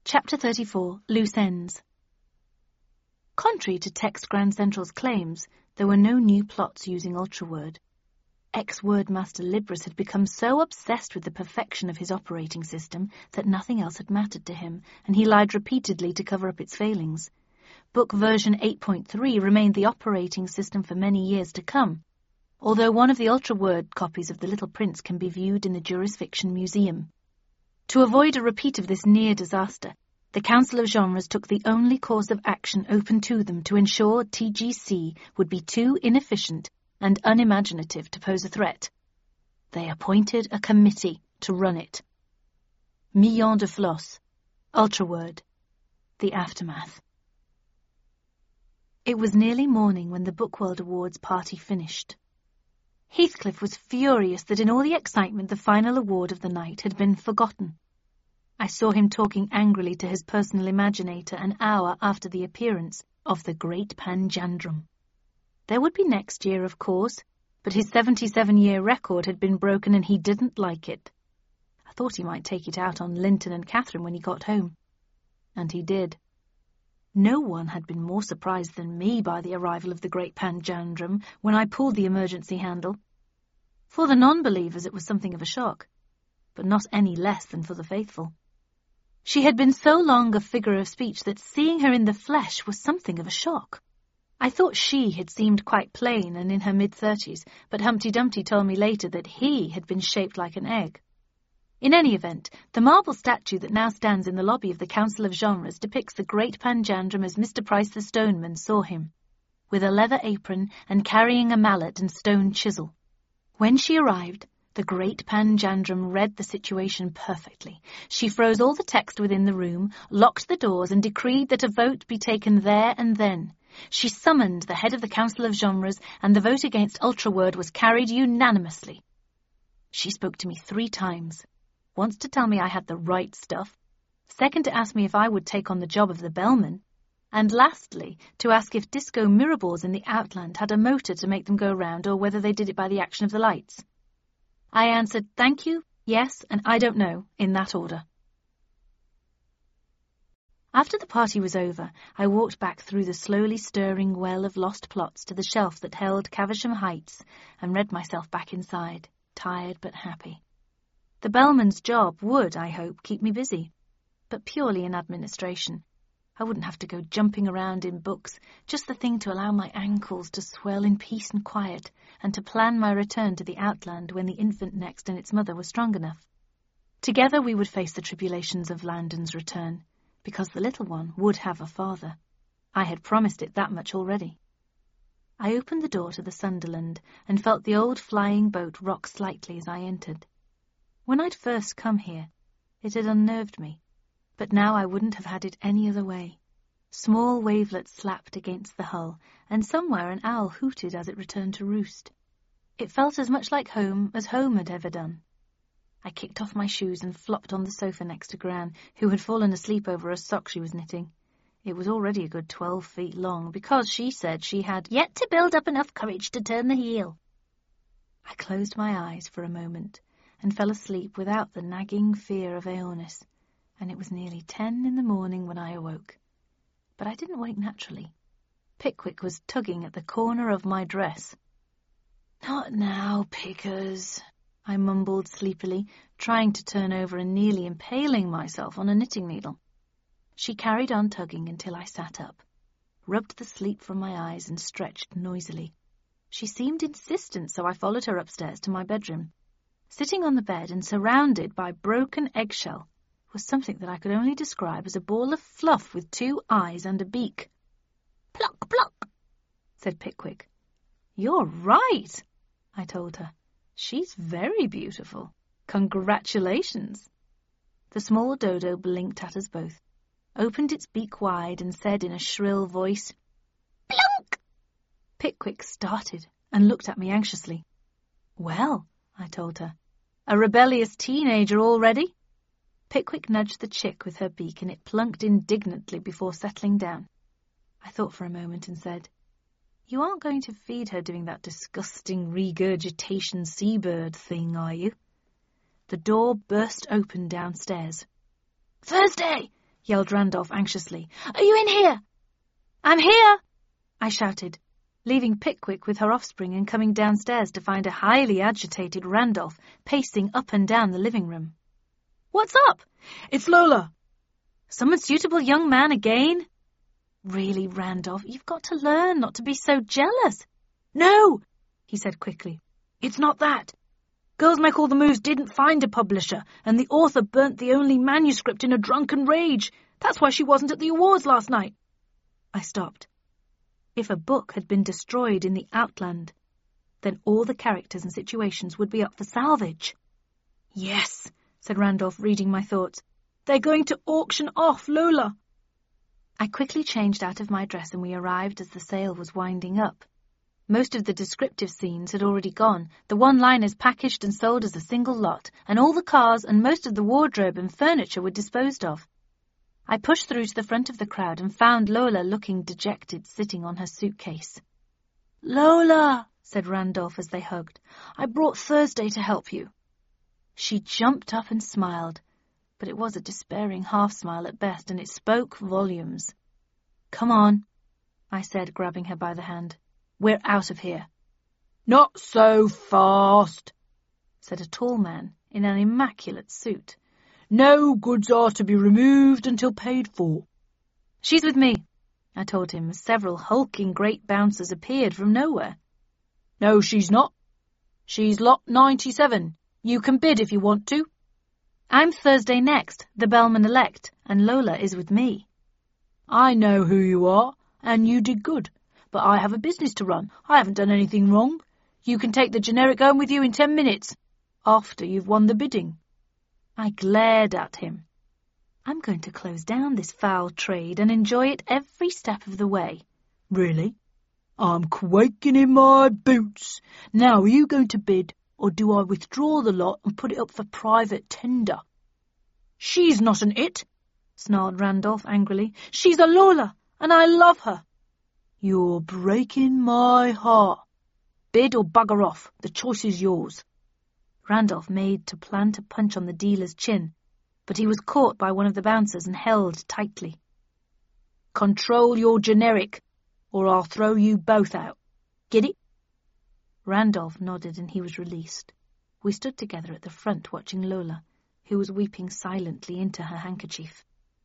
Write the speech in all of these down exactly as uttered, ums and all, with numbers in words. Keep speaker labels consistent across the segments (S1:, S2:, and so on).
S1: Chapter thirty-four, Loose Ends. Contrary to Text Grand Central's claims, there were no new plots using UltraWord. Ex-Wordmaster Libris had become so obsessed with the perfection of his operating system that nothing else had mattered to him, and he lied repeatedly to cover up its failings. Book version eight point three remained the operating system for many years to come, although one of the UltraWord copies of The Little Prince can be viewed in the Jurisfiction Museum. To avoid a repeat of this near disaster, the Council of Genres took the only course of action open to them to ensure T G C would be too inefficient and unimaginative to pose a threat. They appointed a committee to run it. Million de Floss, UltraWord, the aftermath. It was nearly morning when the Bookworld Awards party finished. Heathcliff was furious that in all the excitement the final award of the night had been forgotten. I saw him talking angrily to his personal imaginator an hour after the appearance of the Great Panjandrum. There would be next year, of course, but his seventy-seven-year record had been broken and he didn't like it. I thought he might take it out on Linton and Catherine when he got home. And he did. No one had been more surprised than me by the arrival of the Great Panjandrum when I pulled the emergency handle. For the non-believers it was something of a shock, but not any less than for the faithful. She had been so long a figure of speech that seeing her in the flesh was something of a shock. I thought she had seemed quite plain and in her mid-thirties, but Humpty Dumpty told me later that he had been shaped like an egg. In any event, the marble statue that now stands in the lobby of the Council of Genres depicts the Great Panjandrum as Mister Price the Stoneman saw him, with a leather apron and carrying a mallet and stone chisel. When she arrived, the Great Panjandrum read the situation perfectly. She froze all the text within the room, locked the doors, and decreed that a vote be taken there and then. She summoned the head of the Council of Genres, and the vote against UltraWord was carried unanimously. She spoke to me three times. Once to tell me I had the right stuff, second to ask me if I would take on the job of the bellman, and lastly to ask if disco mirrorballs in the Outland had a motor to make them go round or whether they did it by the action of the lights. I answered, thank you, yes, and I don't know, in that order. After the party was over, I walked back through the slowly stirring well of lost plots to the shelf that held Caversham Heights and read myself back inside, tired but happy. The bellman's job would, I hope, keep me busy, but purely in administration. I wouldn't have to go jumping around in books, just the thing to allow my ankles to swell in peace and quiet, and to plan my return to the Outland when the infant next and its mother were strong enough. Together we would face the tribulations of Landon's return, because the little one would have a father. I had promised it that much already. I opened the door to the Sunderland and felt the old flying boat rock slightly as I entered. When I'd first come here, it had unnerved me, but now I wouldn't have had it any other way. Small wavelets slapped against the hull, and somewhere an owl hooted as it returned to roost. It felt as much like home as home had ever done. I kicked off my shoes and flopped on the sofa next to Gran, who had fallen asleep over a sock she was knitting. It was already a good twelve feet long, because she said she had yet to build up enough courage to turn the heel. I closed my eyes for a moment and fell asleep without the nagging fear of Aeonis, and it was nearly ten in the morning when I awoke. But I didn't wake naturally. Pickwick was tugging at the corner of my dress. "Not now, Pickers," I mumbled sleepily, trying to turn over and nearly impaling myself on a knitting needle. She carried on tugging until I sat up, rubbed the sleep from my eyes and stretched noisily. She seemed insistent, so I followed her upstairs to my bedroom. Sitting on the bed and surrounded by broken eggshell was something that I could only describe as a ball of fluff with two eyes and a beak. "Pluck, pluck," said Pickwick. "You're right," I told her. "She's very beautiful. Congratulations." The small dodo blinked at us both, opened its beak wide and said in a shrill voice, "Plunk!" Pickwick started and looked at me anxiously. "Well," I told her, "a rebellious teenager already?" Pickwick nudged the chick with her beak and it plunked indignantly before settling down. I thought for a moment and said, "You aren't going to feed her doing that disgusting regurgitation seabird thing, are you?" The door burst open downstairs. "Thursday! yelled Randolph anxiously. Are you in here? I'm here, I shouted, leaving Pickwick with her offspring and coming downstairs to find a highly agitated Randolph pacing up and down the living room. What's up? It's Lola. Some unsuitable young man again? Really, Randolph, you've got to learn not to be so jealous. No, he said quickly. It's not that. Girls Make All the Moves didn't find a publisher, and the author burnt the only manuscript in a drunken rage. That's why she wasn't at the awards last night. I stopped. If a book had been destroyed in the Outland, then all the characters and situations would be up for salvage. Yes, said Randolph, reading my thoughts. They're going to auction off Lola. I quickly changed out of my dress and we arrived as the sale was winding up. Most of the descriptive scenes had already gone, the one-liners packaged and sold as a single lot, and all the cars and most of the wardrobe and furniture were disposed of. I pushed through to the front of the crowd and found Lola looking dejected, sitting on her suitcase. Lola, said Randolph as they hugged, I brought Thursday to help you. She jumped up and smiled, but it was a despairing half-smile at best, and it spoke volumes. Come on, I said, grabbing her by the hand. We're out of here. Not so fast, said a tall man in an immaculate suit. No goods are to be removed until paid for. She's with me, I told him, as several hulking great bouncers appeared from nowhere. No, she's not. She's lot ninety-seven. You can bid if you want to. I'm Thursday next, the bellman-elect, and Lola is with me. I know who you are, and you did good. But I have a business to run. I haven't done anything wrong. You can take the generic home with you in ten minutes, after you've won the bidding. I glared at him. I'm going to close down this foul trade and enjoy it every step of the way. Really? I'm quaking in my boots. Now, are you going to bid, or do I withdraw the lot and put it up for private tender? She's not an it, snarled Randolph angrily. She's a Lola, and I love her. You're breaking my heart. Bid or bugger off. The choice is yours. Randolph made to plan to punch on the dealer's chin, but he was caught by one of the bouncers and held tightly. Control your generic, or I'll throw you both out. Get it? Randolph nodded and he was released. We stood together at the front watching Lola, who was weeping silently into her handkerchief.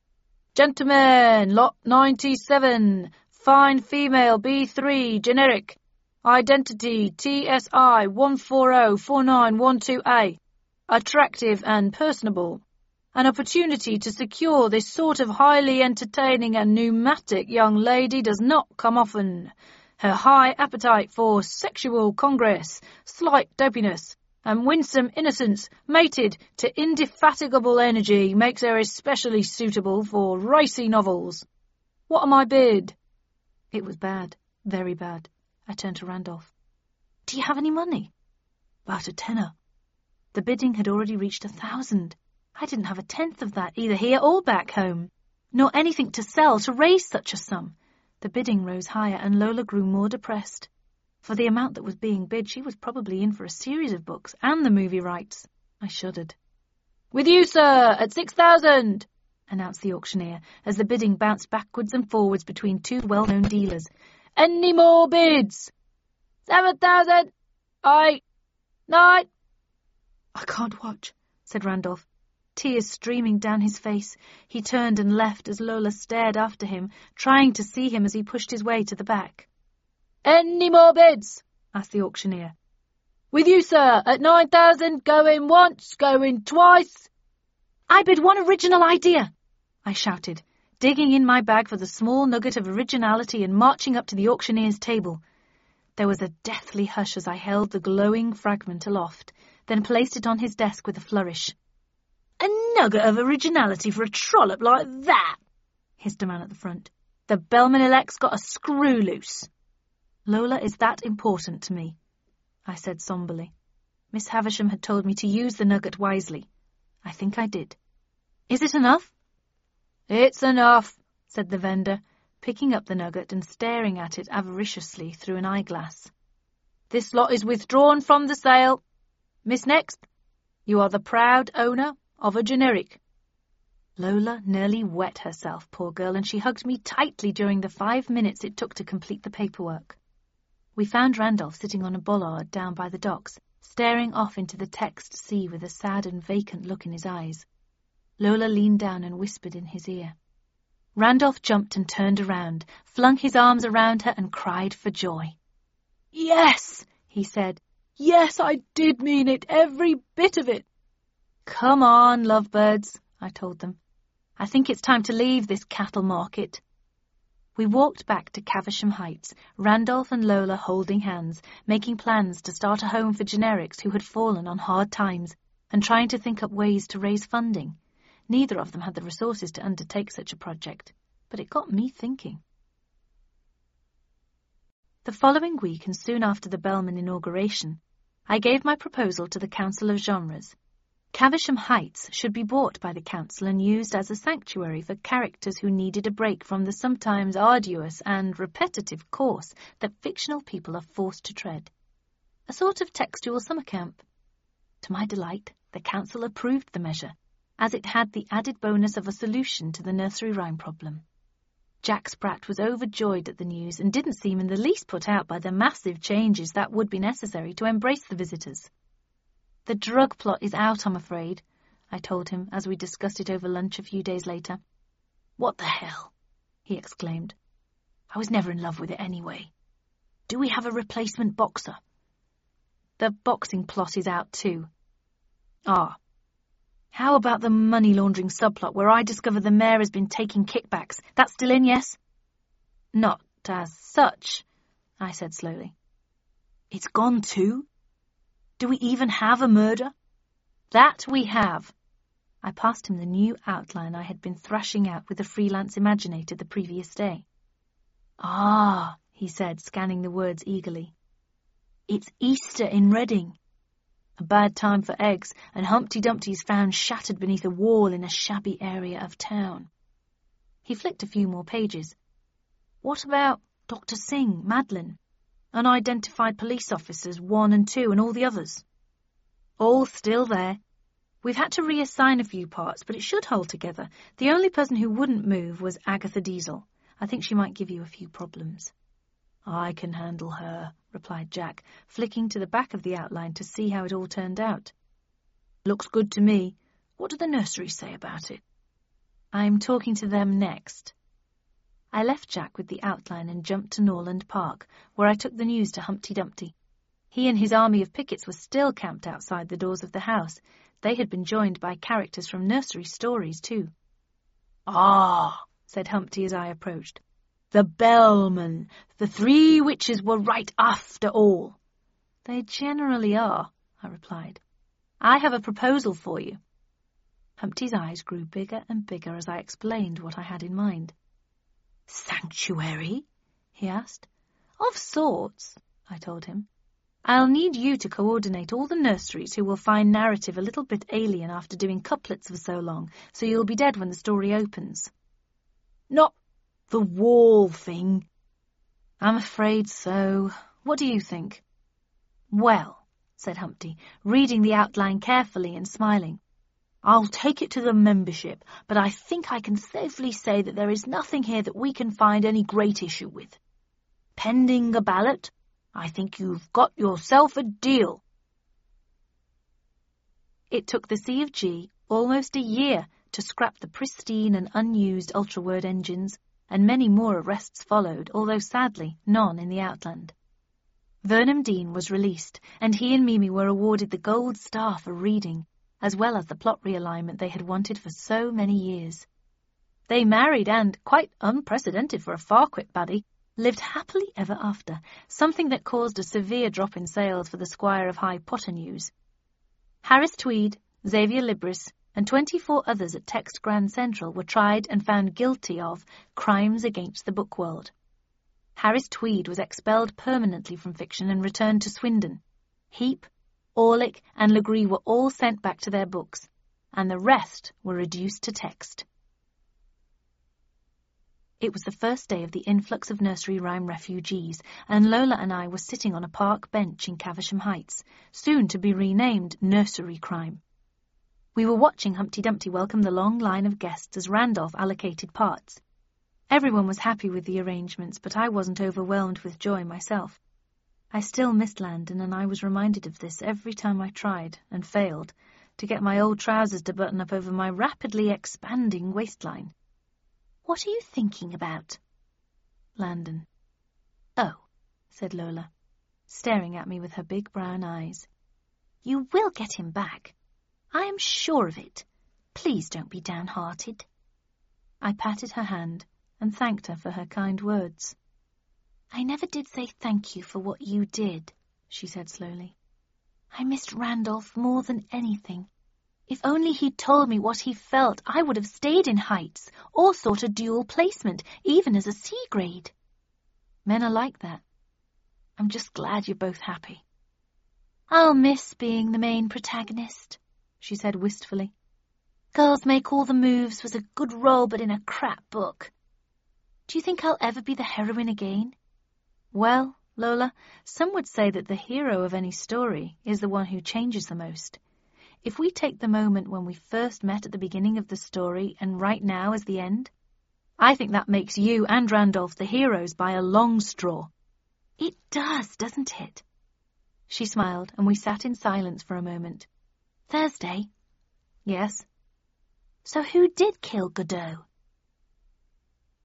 S1: Gentlemen, lot ninety-seven, fine female B three, generic. Identity T S I one four zero four nine one two A. Attractive and personable. An opportunity to secure this sort of highly entertaining and pneumatic young lady does not come often. Her high appetite for sexual congress, slight dopiness, and winsome innocence mated to indefatigable energy makes her especially suitable for racy novels. What am I bid? It was bad, very bad. I turned to Randolph. Do you have any money? About a tenner. The bidding had already reached a thousand. I didn't have a tenth of that, either here or back home, nor anything to sell to raise such a sum. The bidding rose higher, and Lola grew more depressed. For the amount that was being bid, she was probably in for a series of books and the movie rights. I shuddered. With you, sir, at six thousand, announced the auctioneer, as the bidding bounced backwards and forwards between two well-known dealers. Any more bids? Seven thousand, eight, nine. I can't watch, said Randolph. Tears streaming down his face, he turned and left as Lola stared after him, trying to see him as he pushed his way to the back. Any more bids? Asked the auctioneer. With you, sir, at nine thousand, going once, going twice. I bid one original idea, I shouted, digging in my bag for the small nugget of originality and marching up to the auctioneer's table. There was a deathly hush as I held the glowing fragment aloft, then placed it on his desk with a flourish. A nugget of originality for a trollop like that, hissed a man at the front. The bellman-elect's got a screw loose. Lola is that important to me, I said somberly. Miss Havisham had told me to use the nugget wisely. I think I did. Is it enough? It's enough, said the vendor, picking up the nugget and staring at it avariciously through an eyeglass. This lot is withdrawn from the sale. Miss Next, you are the proud owner of a generic. Lola nearly wet herself, poor girl, and she hugged me tightly during the five minutes it took to complete the paperwork. We found Randolph sitting on a bollard down by the docks, staring off into the text sea with a sad and vacant look in his eyes. Lola leaned down and whispered in his ear. Randolph jumped and turned around, flung his arms around her and cried for joy. "Yes," he said. "Yes, I did mean it, every bit of it." "Come on, lovebirds," I told them. "I think it's time to leave this cattle market." We walked back to Caversham Heights, Randolph and Lola holding hands, making plans to start a home for generics who had fallen on hard times, and trying to think up ways to raise funding. Neither of them had the resources to undertake such a project, but it got me thinking. The following week, and soon after the Bellman inauguration, I gave my proposal to the Council of Genres. Caversham Heights should be bought by the council and used as a sanctuary for characters who needed a break from the sometimes arduous and repetitive course that fictional people are forced to tread. A sort of textual summer camp. To my delight, the council approved the measure, as it had the added bonus of a solution to the nursery rhyme problem. Jack Sprat was overjoyed at the news and didn't seem in the least put out by the massive changes that would be necessary to embrace the visitors. "The drug plot is out, I'm afraid," I told him as we discussed it over lunch a few days later. "What the hell?" he exclaimed. "I was never in love with it anyway. Do we have a replacement boxer?" "The boxing plot is out too." "Ah. How about the money laundering subplot where I discover the mayor has been taking kickbacks? That's still in, yes?" "Not as such," I said slowly. "It's gone too? Do we even have a murder?" "That we have." I passed him the new outline I had been thrashing out with the freelance imaginator the previous day. "Ah," he said, scanning the words eagerly. "It's Easter in Reading. A bad time for eggs, and Humpty Dumpty is found shattered beneath a wall in a shabby area of town." He flicked a few more pages. "What about Doctor Singh, Madeline, unidentified police officers one and two, and all the others?" "All still there. We've had to reassign a few parts, but it should hold together. The only person who wouldn't move was Agatha Diesel. I think she might give you a few problems." "I can handle her," replied Jack, flicking to the back of the outline to see how it all turned out. "Looks good to me. What do the nurseries say about it?" "I'm talking to them next." I left Jack with the outline and jumped to Norland Park, where I took the news to Humpty Dumpty. He and his army of pickets were still camped outside the doors of the house. They had been joined by characters from nursery stories, too. "Ah," said Humpty as I approached. "The Bellman. The three witches were right after all." "They generally are," I replied. "I have a proposal for you." Humpty's eyes grew bigger and bigger as I explained what I had in mind. "Sanctuary?" he asked. "Of sorts," I told him. "I'll need you to coordinate all the nurseries who will find narrative a little bit alien after doing couplets for so long, so you'll be dead when the story opens." "Not the wall thing?" "I'm afraid so. What do you think?" "Well," said Humpty, reading the outline carefully and smiling, "I'll take it to the membership, but I think I can safely say that there is nothing here that we can find any great issue with. Pending a ballot, I think you've got yourself a deal." It took the C of G almost a year to scrap the pristine and unused ultra-word engines, and many more arrests followed, although sadly none in the Outland. Vernon Dean was released, and he and Mimi were awarded the Gold Star for reading, as well as the plot realignment they had wanted for so many years. They married and, quite unprecedented for a Farquhar baddie, lived happily ever after, something that caused a severe drop in sales for the Squire of High Potternews. Harris Tweed, Xavier Libris, and twenty-four others at Text Grand Central were tried and found guilty of crimes against the book world. Harris Tweed was expelled permanently from fiction and returned to Swindon. Heap, Orlick, and Legree were all sent back to their books, and the rest were reduced to text. It was the first day of the influx of nursery rhyme refugees, and Lola and I were sitting on a park bench in Caversham Heights, soon to be renamed Nursery Crime. We were watching Humpty Dumpty welcome the long line of guests as Randolph allocated parts. Everyone was happy with the arrangements, but I wasn't overwhelmed with joy myself. I still missed Landon, and I was reminded of this every time I tried, and failed, to get my old trousers to button up over my rapidly expanding waistline. "What are you thinking about?" "Landon." "Oh," said Lola, staring at me with her big brown eyes. "You will get him back. I am sure of it. Please don't be downhearted." I patted her hand and thanked her for her kind words. "I never did say thank you for what you did," she said slowly. "I missed Randolph more than anything. If only he'd told me what he felt, I would have stayed in Heights, or sought a dual placement, even as a C grade. Men are like that. I'm just glad you're both happy." "I'll miss being the main protagonist," she said wistfully. "Girls Make All the Moves was a good role, but in a crap book. Do you think I'll ever be the heroine again?" "Well, Lola, some would say that the hero of any story is the one who changes the most. If we take the moment when we first met at the beginning of the story and right now as the end, I think that makes you and Randolph the heroes by a long straw." "It does, doesn't it?" She smiled, and we sat in silence for a moment. "Thursday?" "Yes." "So who did kill Godot?"